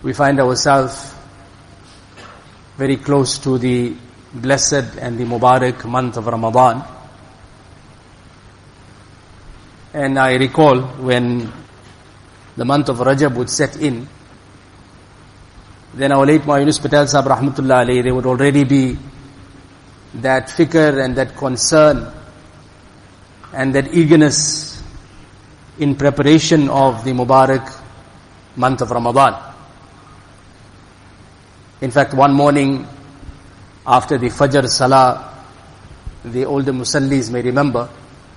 we find ourselves very close to the blessed and the Mubarak month of Ramadan. And I recall when the month of Rajab would set in, then our late Ma Yunus Patel Sahib Rahmatullah Alayhi, there would already be that fikr and that concern and that eagerness in preparation of the Mubarak month of Ramadan. In fact, one morning after the Fajr Salah, the older Musallis may remember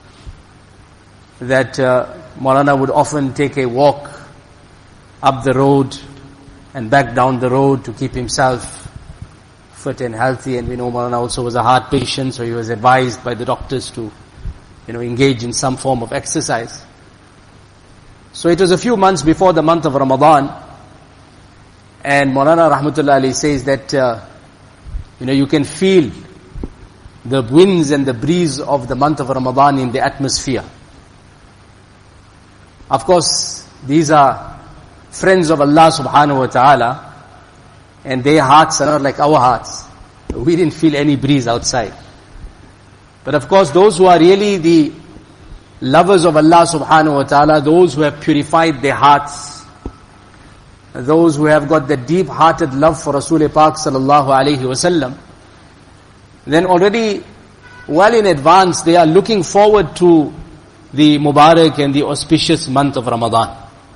that Maulana would often take a walk up the road and back down the road to keep himself fit and healthy. And we know Maulana also was a heart patient, so he was advised by the doctors to, engage in some form of exercise. So it was a few months before the month of Ramadan, and Maulana Rahmatullah Alayhi says that, you can feel the winds and the breeze of the month of Ramadan in the atmosphere. Of course, these are friends of Allah subhanahu wa ta'ala, and their hearts are not like our hearts. We didn't feel any breeze outside. But of course, those who are really the lovers of Allah subhanahu wa ta'ala, those who have purified their hearts, those who have got the deep-hearted love for Rasul Pak sallallahu alayhi wasallam, then already well in advance they are looking forward to the Mubarak and the auspicious month of Ramadan.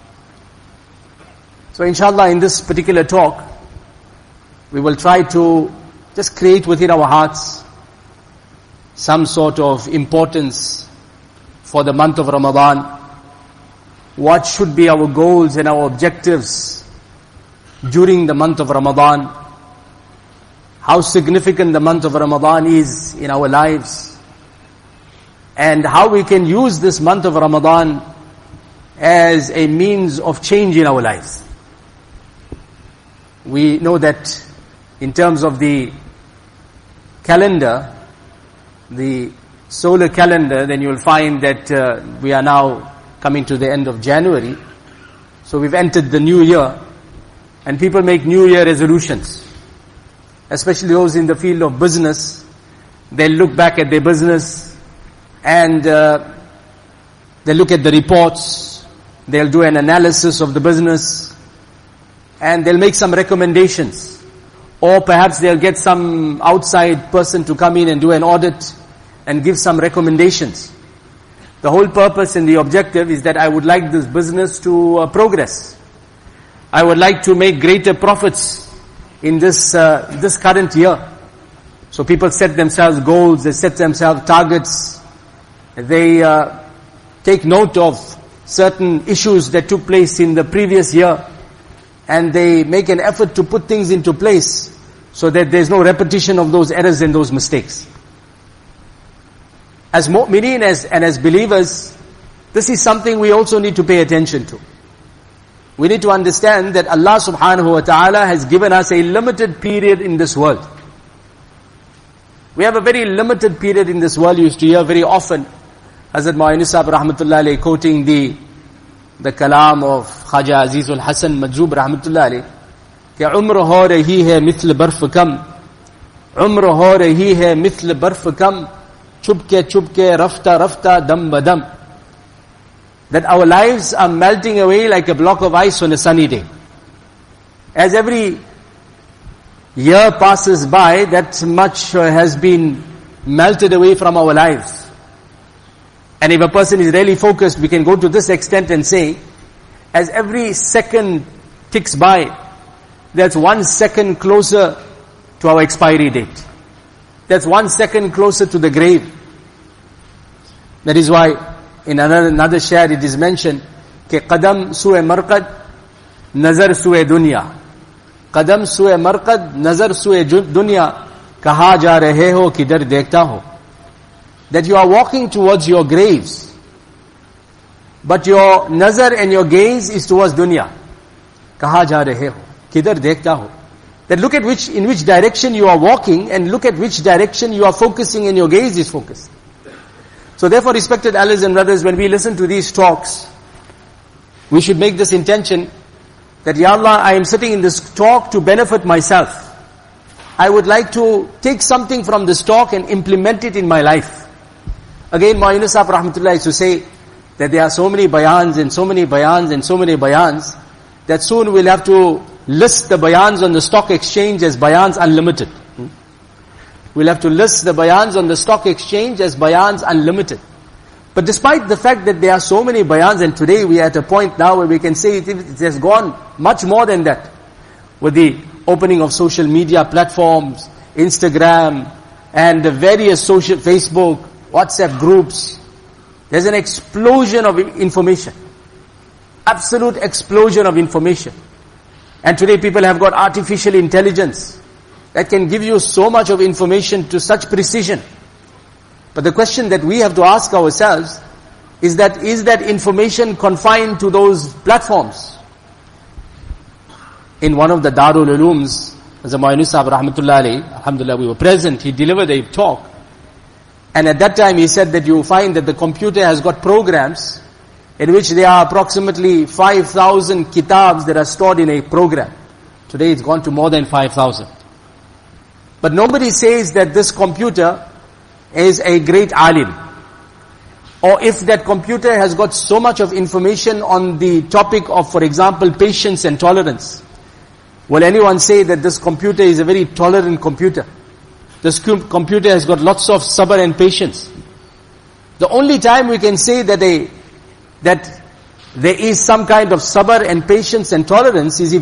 So inshallah, in this particular talk, we will try to just create within our hearts some sort of importance for the month of Ramadan. What should be our goals and our objectives during the month of Ramadan? How significant the month of Ramadan is in our lives, and how we can use this month of Ramadan as a means of change in our lives. We know that in terms of the calendar, the solar calendar, then you'll find that we are now coming to the end of January. So we've entered the new year, and people make new year resolutions, especially those in the field of business. They'll look back at their business and they'll look at the reports, they'll do an analysis of the business, and they'll make some recommendations. Or perhaps they'll get some outside person to come in and do an audit and give some recommendations. The whole purpose and the objective is that I would like this business to progress. I would like to make greater profits in this current year. So people set themselves goals, they set themselves targets, they take note of certain issues that took place in the previous year, and they make an effort to put things into place so that there's no repetition of those errors and those mistakes. As mu'mineen and as believers, this is something we also need to pay attention to. We need to understand that Allah subhanahu wa ta'ala has given us a limited period in this world. We have a very limited period in this world. You used to hear very often Hazrat Ma Yunus Sahib Rahmatullah Alayhi quoting the kalam of Khaja Azizul Hasan Majzoob Rahmatullah Alayhi, कि उम्र हो रही है methyl बर्फ कम, उम्र हो रही है मिथल बर्फ कम, चुपके रफ्ता रफ्ता दम बदम. That our lives are melting away like a block of ice on a sunny day. As every year passes by, that much has been melted away from our lives. And if a person is really focused, we can go to this extent and say, as every second ticks by, that's 1 second closer to our expiry date. That's 1 second closer to the grave. That is why in another share it is mentioned, कि कदम सुए मरकद नजर सुए दुनिया, कदम सुए मरकद नजर सुए दुनिया, कहाँ जा रहे हो किधर देखता हो. That you are walking towards your graves, but your nazar and your gaze is towards dunya. कहाँ जा रहे हो किधर देखता हो. That look at in which direction you are walking, and look at which direction you are focusing and your gaze is focused. So therefore, respected elders and brothers, when we listen to these talks, we should make this intention that, Ya Allah, I am sitting in this talk to benefit myself. I would like to take something from this talk and implement it in my life. Again, Maulana Yunus Sahib Rahmatullah used to say that there are so many bayans and so many bayans and so many bayans that soon we'll have to list the bayans on the stock exchange as bayans unlimited. We'll have to list the bayans on the stock exchange as bayans unlimited. But despite the fact that there are so many bayans, and today we are at a point now where we can say it has gone much more than that. With the opening of social media platforms, Instagram, and the various social, Facebook, WhatsApp groups, there's an explosion of information. Absolute explosion of information. And today people have got artificial intelligence that can give you so much of information to such precision. But the question that we have to ask ourselves is that information confined to those platforms? In one of the Darul Ulooms, as a Maulana Yunus Sahib Rahmatullah alayhi, alhamdulillah, we were present, he delivered a talk. And at that time he said that you find that the computer has got programs in which there are approximately 5,000 kitabs that are stored in a program. Today it's gone to more than 5,000. But nobody says that this computer is a great alim. Or if that computer has got so much of information on the topic of, for example, patience and tolerance, will anyone say that this computer is a very tolerant computer? This computer has got lots of sabr and patience. The only time we can say that there is some kind of sabr and patience and tolerance is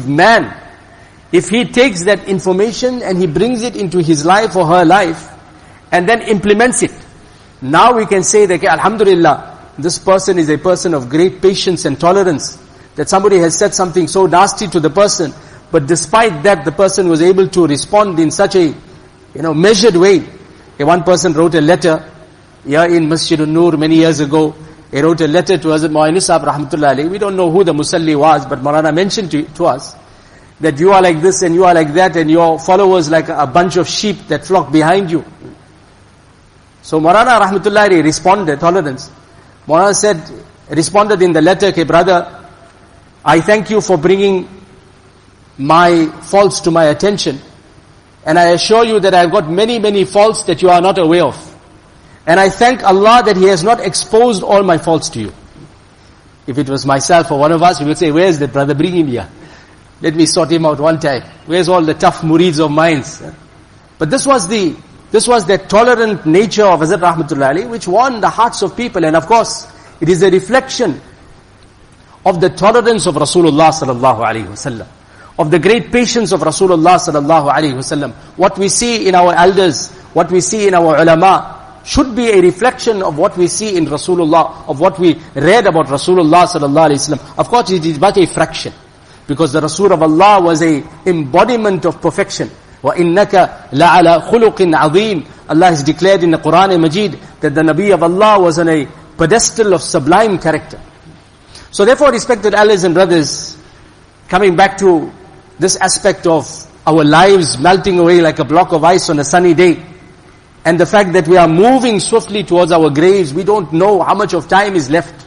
if he takes that information and he brings it into his life or her life and then implements it. Now we can say that, alhamdulillah, this person is a person of great patience and tolerance. That somebody has said something so nasty to the person, but despite that the person was able to respond in such a measured way. One person wrote a letter here in Masjid An-Nur many years ago. He wrote a letter to Hazrat Maulana Yunus Sahib Rahmatullah alayhi. We don't know who the Musalli was, but Maulana mentioned to us that you are like this and you are like that and your followers like a bunch of sheep that flock behind you. So Maulana Rahmatullah alayhi responded, tolerance. Maulana responded in the letter, okay brother, I thank you for bringing my faults to my attention. And I assure you that I've got many, many faults that you are not aware of. And I thank Allah that He has not exposed all my faults to you. If it was myself or one of us, we would say, where's that brother? Bring him here. Let me sort him out one time. Where's all the tough murids of minds? But this was the tolerant nature of Hazrat Rahmatullah alayhi, which won the hearts of people. And of course, it is a reflection of the tolerance of Rasulullah sallallahu alayhi wasallam, of the great patience of Rasulullah sallallahu alayhi wasallam. What we see in our elders, what we see in our ulama, should be a reflection of what we see in Rasulullah, of what we read about Rasulullah sallallahu alayhi wasallam. Of course, it is but a fraction, because the Rasul of Allah was a embodiment of perfection. وَإِنَّكَ لَعَلَى خُلُقٍ عَظِيمٍ. Allah has declared in the Quran Majid that the Nabi of Allah was on a pedestal of sublime character. So therefore, respected elders and brothers, coming back to this aspect of our lives melting away like a block of ice on a sunny day, and the fact that we are moving swiftly towards our graves, we don't know how much of time is left.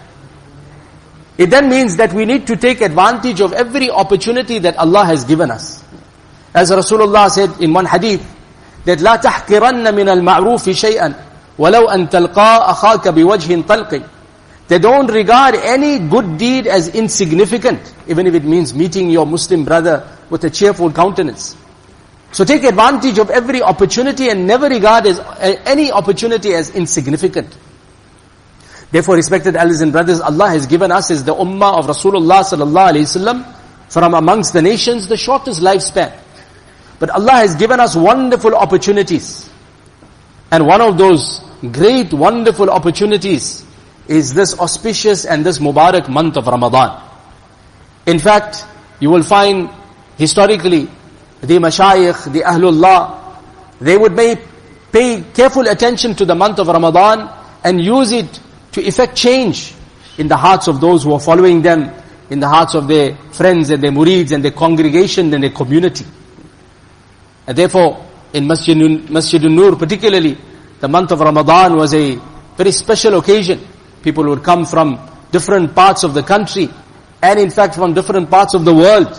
It then means that we need to take advantage of every opportunity that Allah has given us. As Rasulullah said in one hadith, that لا تحقرن من المعروف شيئا ولو أن تلقى أخاك بوجه طلق. They don't regard any good deed as insignificant, even if it means meeting your Muslim brother with a cheerful countenance. So take advantage of every opportunity and never regard any opportunity as insignificant. Therefore, respected elders and brothers, Allah has given us as the ummah of Rasulullah sallallahu alayhi wasallam, from amongst the nations, the shortest lifespan. But Allah has given us wonderful opportunities. And one of those great wonderful opportunities is this auspicious and this Mubarak month of Ramadan. In fact, you will find historically, the Mashayikh, the Ahlullah, they would pay careful attention to the month of Ramadan and use it to effect change in the hearts of those who are following them, in the hearts of their friends and their murids and their congregation and their community. And therefore, in Masjid An-Nur particularly, the month of Ramadan was a very special occasion. People would come from different parts of the country, and in fact from different parts of the world,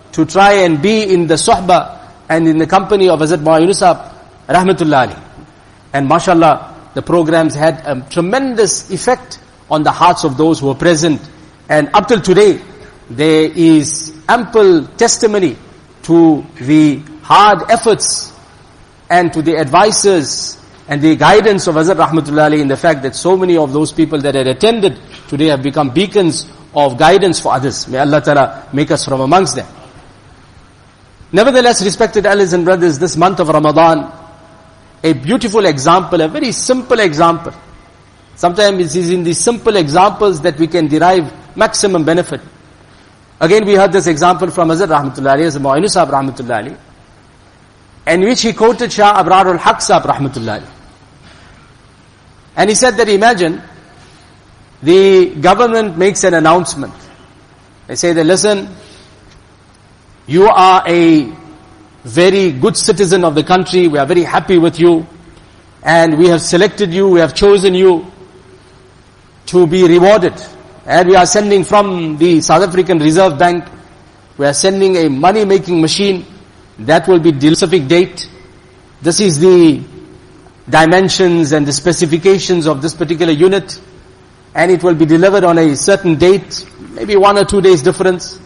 to try and be in the suhbah and in the company of Hazrat Maulana Yunus Sahib, rahmatullah alayhi. And mashallah, the programs had a tremendous effect on the hearts of those who were present. And up till today, there is ample testimony to the hard efforts and to the advices and the guidance of Hazrat Rahmatullah Alayhi in the fact that so many of those people that had attended today have become beacons of guidance for others. May Allah Ta'ala make us from amongst them. Nevertheless, respected elders and brothers, this month of Ramadan, a beautiful example, a very simple example. Sometimes it is in these simple examples that we can derive maximum benefit. Again, we heard this example from Hazrat Rahmatullah Alayhi, Hazrat Maulana Sahib Rahmatullah Alayhi, in which he quoted Shah Abrar al-Haq Sahib Rahmatullah Alayhi. And he said that, imagine, the government makes an announcement. They say that, listen, you are a very good citizen of the country, we are very happy with you, and we have selected you, we have chosen you to be rewarded. And we are sending from the South African Reserve Bank, we are sending a money-making machine that will be specific date. This is the dimensions and the specifications of this particular unit, and it will be delivered on a certain date, maybe 1 or 2 days difference.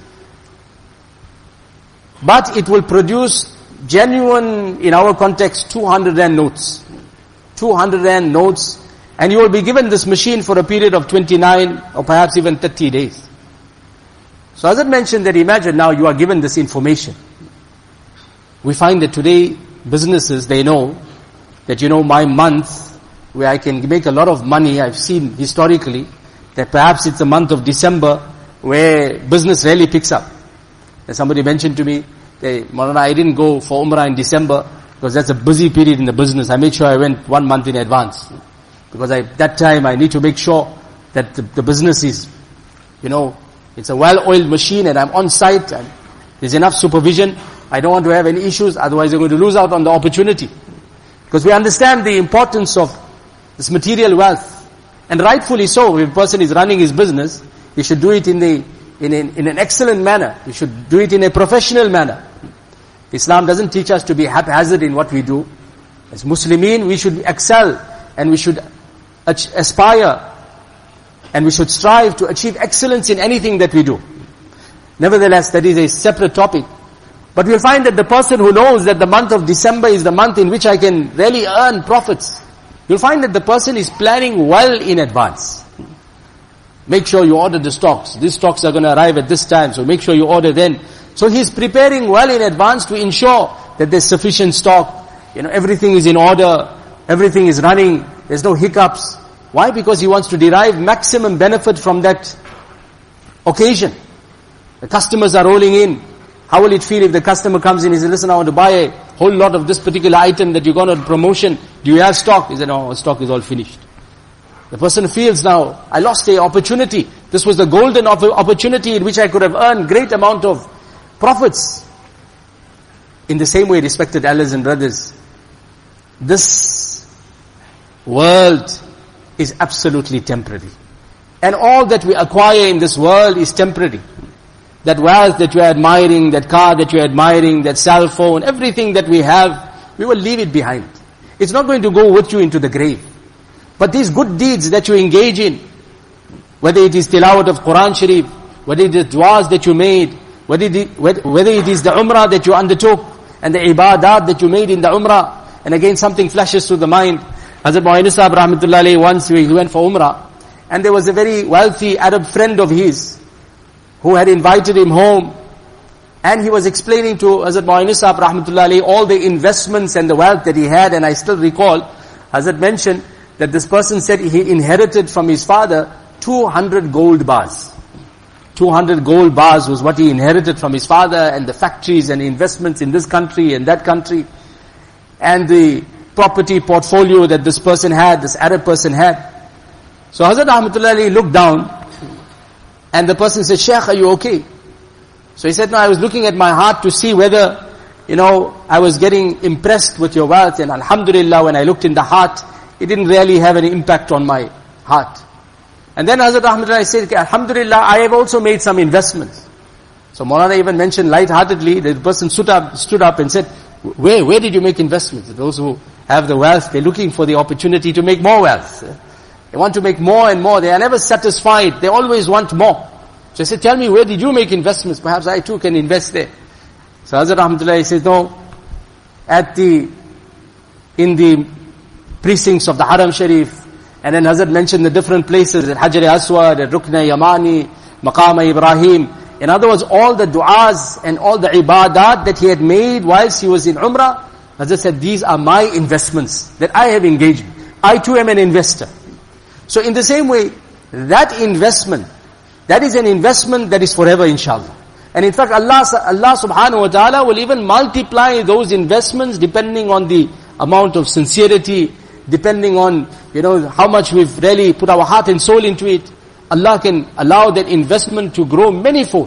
But it will produce genuine, in our context, 200 rand notes. 200 rand notes. And you will be given this machine for a period of 29 or perhaps even 30 days. So as I mentioned that, imagine now you are given this information. We find that today businesses, they know that, my month where I can make a lot of money, I've seen historically that perhaps it's the month of December where business really picks up. And somebody mentioned to me, Maulana, I didn't go for Umrah in December because that's a busy period in the business. I made sure I went 1 month in advance. Because that time I need to make sure that the business is, it's a well-oiled machine and I'm on site and there's enough supervision. I don't want to have any issues, otherwise I'm going to lose out on the opportunity. Because we understand the importance of this material wealth. And rightfully so, if a person is running his business, he should do it in an excellent manner. He should do it in a professional manner. Islam doesn't teach us to be haphazard in what we do. As Muslimin, we should excel and we should aspire and we should strive to achieve excellence in anything that we do. Nevertheless, that is a separate topic. But we'll find that the person who knows that the month of December is the month in which I can really earn profits, you'll find that the person is planning well in advance. Make sure you order the stocks. These stocks are going to arrive at this time, so make sure you order then. So he's preparing well in advance to ensure that there's sufficient stock. Everything is in order, everything is running, there's no hiccups. Why? Because he wants to derive maximum benefit from that occasion. The customers are rolling in. How will it feel if the customer comes in and says, listen, I want to buy a whole lot of this particular item that you got on promotion. Do you have stock? He said, no, stock is all finished. The person feels now, I lost the opportunity. This was the golden opportunity in which I could have earned great amount of profits. In the same way, respected elders and brothers, this world is absolutely temporary. And all that we acquire in this world is temporary. That wealth that you're admiring, that car that you're admiring, that cell phone, everything that we have, we will leave it behind. It's not going to go with you into the grave. But these good deeds that you engage in, whether it is tilawat of Quran Sharif, whether it is du'as that you made, whether it is the umrah that you undertook, and the ibadat that you made in the umrah, and again something flashes through the mind. Hazrat Maulana Sahib Rahmatullah Alayhi, once he went for umrah, and there was a very wealthy Arab friend of his, who had invited him home, and he was explaining to Hazrat Maulana Sahib Rahmatullah Alayhi all the investments and the wealth that he had, and I still recall, Hazrat mentioned that this person said he inherited from his father 200 gold bars. 200 gold bars was what he inherited from his father, and the factories and investments in this country and that country, and the property portfolio that this person had, this Arab person had. So Hazrat Rahmatullah Alayhi looked down, and the person said, Shaykh, are you okay? So he said, no, I was looking at my heart to see whether, I was getting impressed with your wealth, and alhamdulillah, when I looked in the heart, it didn't really have any impact on my heart. And then Hazrat Rahmatullah said, alhamdulillah, I have also made some investments. So Maulana even mentioned lightheartedly, the person stood up and said, where did you make investments? Those who have the wealth, they're looking for the opportunity to make more wealth. They want to make more and more. They are never satisfied. They always want more. So I said, tell me, where did you make investments? Perhaps I too can invest there. So Hazrat Rahmatullah says, no, in the precincts of the Haram Sharif. And then Hazrat mentioned the different places, at Hajar Aswad, at Rukn Yamani, Maqam Ibrahim. In other words, all the du'as and all the ibadat that he had made whilst he was in Umrah, Hazrat said, these are my investments that I have engaged in. I too am an investor. So in the same way, that investment, that is an investment that is forever, inshallah. And in fact, Allah subhanahu wa ta'ala will even multiply those investments depending on the amount of sincerity, depending on, how much we've really put our heart and soul into it. Allah can allow that investment to grow manyfold.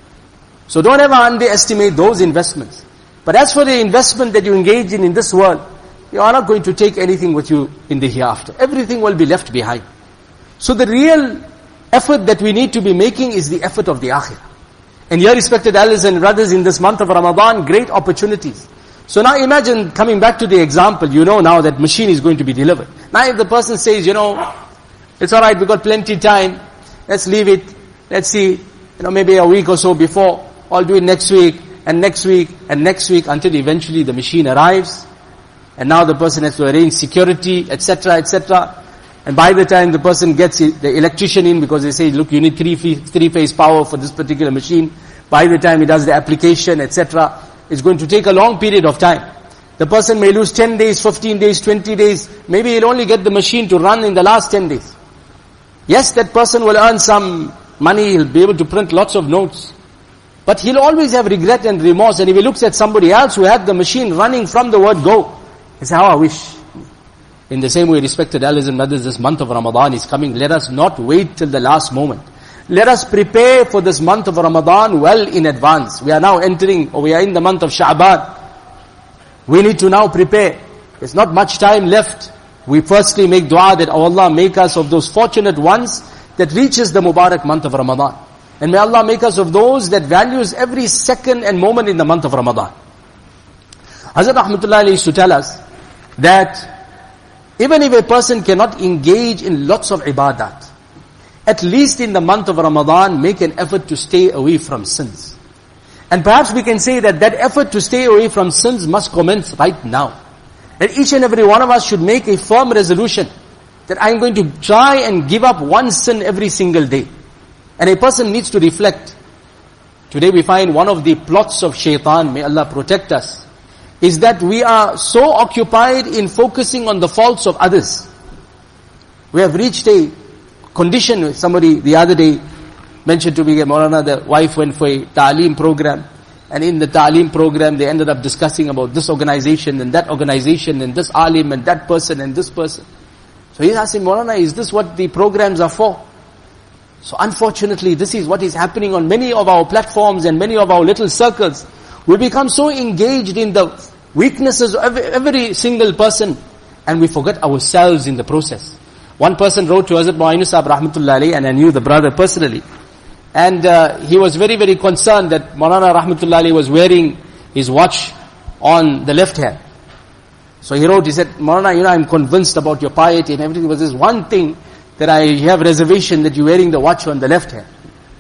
So don't ever underestimate those investments. But as for the investment that you engage in this world, you are not going to take anything with you in the hereafter. Everything will be left behind. So the real effort that we need to be making is the effort of the akhirah. And here, respected elders and brothers, in this month of Ramadan, great opportunities. So now imagine, coming back to the example, now that machine is going to be delivered. Now if the person says, it's alright, we've got plenty time, let's leave it, let's see, maybe a week or so before, I'll do it next week, and next week, and next week, until eventually the machine arrives. And now the person has to arrange security, etc., etc. And by the time the person gets the electrician in, because they say, look, you need three-phase power for this particular machine. By the time he does the application, etc., it's going to take a long period of time. The person may lose 10 days, 15 days, 20 days. Maybe he'll only get the machine to run in the last 10 days. Yes, that person will earn some money, he'll be able to print lots of notes. But he'll always have regret and remorse. And if he looks at somebody else who had the machine running from the word go, he says, how I wish. In the same way, respected elders and brothers, this month of Ramadan is coming. Let us not wait till the last moment. Let us prepare for this month of Ramadan well in advance. We are now in the month of Sha'ban. We need to now prepare. There's not much time left. We firstly make dua that, oh Allah, make us of those fortunate ones that reaches the Mubarak month of Ramadan. And may Allah make us of those that values every second and moment in the month of Ramadan. Hazrat Rahmatullah used to tell us that even if a person cannot engage in lots of ibadat, at least in the month of Ramadan, make an effort to stay away from sins. And perhaps we can say that effort to stay away from sins must commence right now. That each and every one of us should make a firm resolution that I'm going to try and give up one sin every single day. And a person needs to reflect. Today we find one of the plots of shaitan, may Allah protect us, is that we are so occupied in focusing on the faults of others. We have reached a condition. Somebody the other day mentioned to me, Maulana, the wife went for a ta'aleem program, and in the ta'aleem program they ended up discussing about this organization and that organization and this alim and that person and this person. So he's asking, Maulana, is this what the programs are for? So unfortunately, this is what is happening on many of our platforms and many of our little circles. We become so engaged in the weaknesses of every single person, and we forget ourselves in the process. One person wrote to Hazrat Mu'ayyinu Sahib Rahmatullah Alayhi, and I knew the brother personally. And he was very, very concerned that Maulana Rahmatullah Alayhi was wearing his watch on the left hand. So he wrote, he said, Maulana, I'm convinced about your piety and everything, but there's one thing that I have reservation, that you're wearing the watch on the left hand.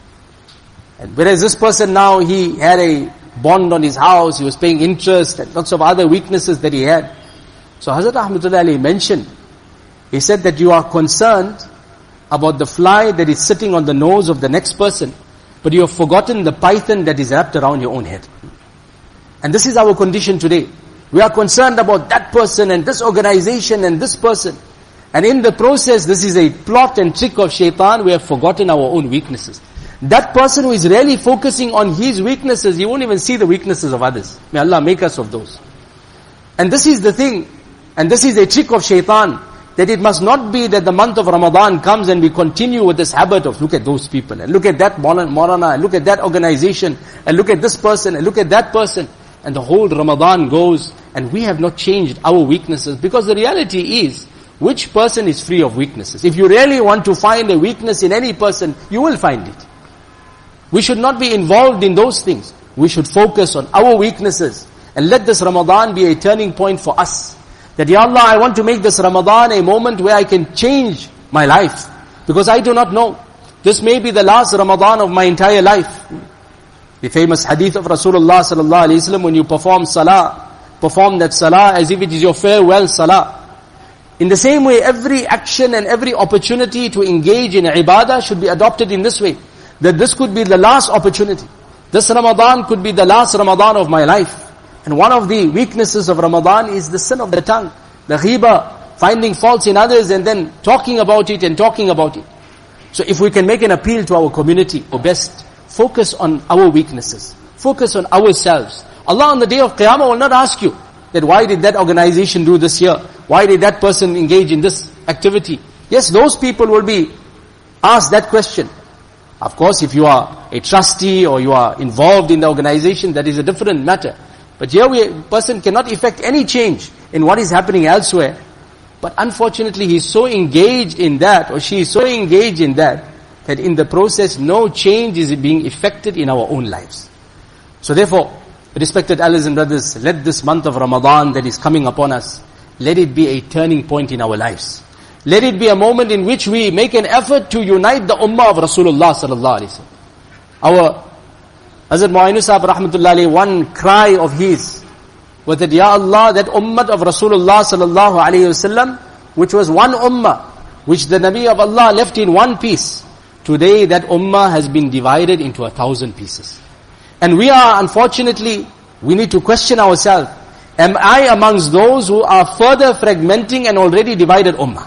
And whereas this person now, he had a bond on his house, he was paying interest and lots of other weaknesses that he had. So Hazrat Rahmatullah Alayhi mentioned, he said that you are concerned about the fly that is sitting on the nose of the next person, but you have forgotten the python that is wrapped around your own head. And this is our condition today. We are concerned about that person and this organization and this person. And in the process, this is a plot and trick of shaitan. We have forgotten our own weaknesses. That person who is really focusing on his weaknesses, he won't even see the weaknesses of others. May Allah make us of those. And this is the thing, and this is a trick of shaitan, that it must not be that the month of Ramadan comes and we continue with this habit of look at those people, and look at that Maulana, and look at that organization, and look at this person, and look at that person. And the whole Ramadan goes, and we have not changed our weaknesses, because the reality is, which person is free of weaknesses? If you really want to find a weakness in any person, you will find it. We should not be involved in those things. We should focus on our weaknesses and let this Ramadan be a turning point for us. That, Ya Allah, I want to make this Ramadan a moment where I can change my life. Because I do not know. This may be the last Ramadan of my entire life. The famous hadith of Rasulullah sallallahu alaihi wasallam, when you perform salah, perform that salah as if it is your farewell salah. In the same way, every action and every opportunity to engage in ibadah should be adopted in this way. That this could be the last opportunity. This Ramadan could be the last Ramadan of my life. And one of the weaknesses of Ramadan is the sin of the tongue. The ghibah, finding faults in others and then talking about it and talking about it. So if we can make an appeal to our community, or best, focus on our weaknesses. Focus on ourselves. Allah on the day of Qiyamah will not ask you that why did that organization do this here? Why did that person engage in this activity? Yes, those people will be asked that question. Of course, if you are a trustee or you are involved in the organization, that is a different matter. But here a person cannot effect any change in what is happening elsewhere. But unfortunately, he is so engaged in that, or she is so engaged in that in the process, no change is being effected in our own lives. So therefore, respected elders and brothers, let this month of Ramadan that is coming upon us, let it be a turning point in our lives. Let it be a moment in which we make an effort to unite the ummah of Rasulullah sallallahu alaihi wasallam. Our Hazrat Mu'ayyinu Sahib rahmatullah alayhi, one cry of his was that, Ya Allah, that ummah of Rasulullah sallallahu alaihi wasallam, which was one ummah, which the Nabi of Allah left in one piece, today that ummah has been divided into 1,000 pieces. And we are, unfortunately, we need to question ourselves, am I amongst those who are further fragmenting an already divided ummah?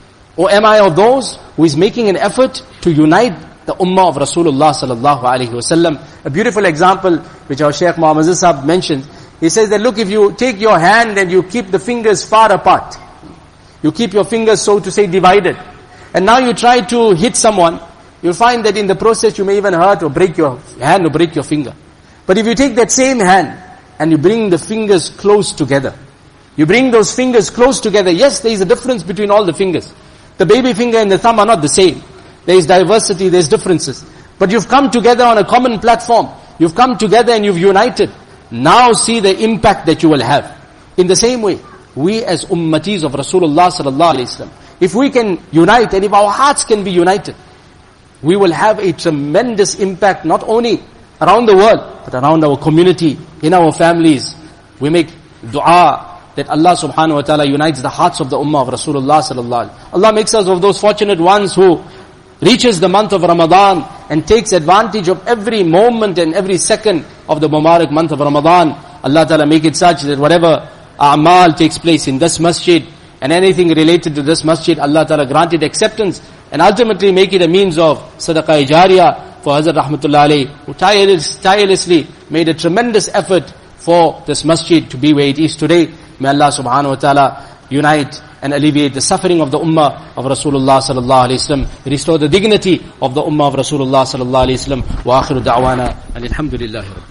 Or am I of those who is making an effort to unite the ummah of Rasulullah sallallahu alaihi wasallam? A beautiful example which our Shaykh Muhammad Sahab mentioned. He says that, look, if you take your hand and you keep the fingers far apart, you keep your fingers, so to say, divided, and now you try to hit someone, you'll find that in the process you may even hurt or break your hand or break your finger. But if you take that same hand and you bring the fingers close together, you bring those fingers close together, yes, there is a difference between all the fingers. The baby finger and the thumb are not the same. There is diversity, there is differences. But you've come together on a common platform. You've come together and you've united. Now see the impact that you will have. In the same way, we as ummatis of Rasulullah sallallahu alaihi wasallam, if we can unite and if our hearts can be united, we will have a tremendous impact not only around the world, but around our community, in our families. We make dua that Allah subhanahu wa ta'ala unites the hearts of the ummah of Rasulullah sallallahu alaihi wasallam. Allah makes us of those fortunate ones who reaches the month of Ramadan and takes advantage of every moment and every second of the Mubarak month of Ramadan. Allah ta'ala make it such that whatever a'mal takes place in this masjid and anything related to this masjid, Allah ta'ala granted acceptance and ultimately make it a means of sadaqah jariyah for Hazrat Rahmatullah alayhi, who tirelessly made a tremendous effort for this masjid to be where it is today. May Allah subhanahu wa ta'ala unite and alleviate the suffering of the ummah of Rasulullah sallallahu alaihi wasallam, restore the dignity of the ummah of Rasulullah sallallahu alaihi wasallam. Wa akhiru da'wana alhamdulillahi.